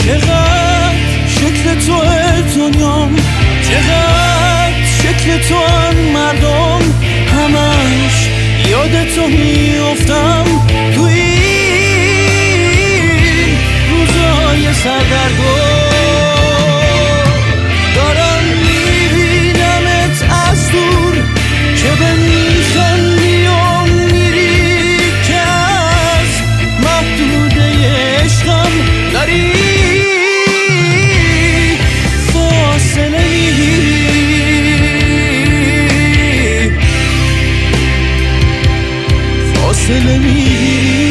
چقدر شکل توه دنیام، چقدر شکل تو ان مردم، همش یاد تو میافتم تو این روزای سردرگم. دارم میبینمت از دور که به میخندی و میری، که از محدوده عشقم داری فاصله میگیری، فاصله میگیری.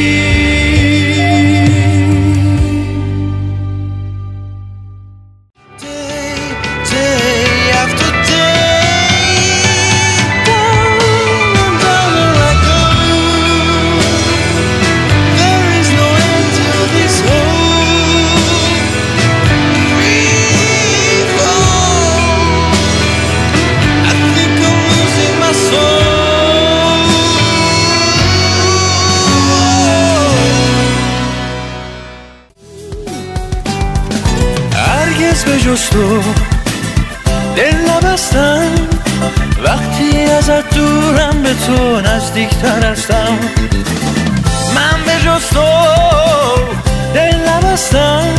به جز تو دل نبستم، وقتی ازت دورم به تو نزدیکتر هستم. من به جز تو دل نبستم،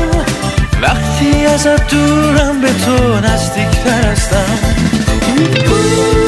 وقتی ازت دورم به تو نزدیکتر هستم.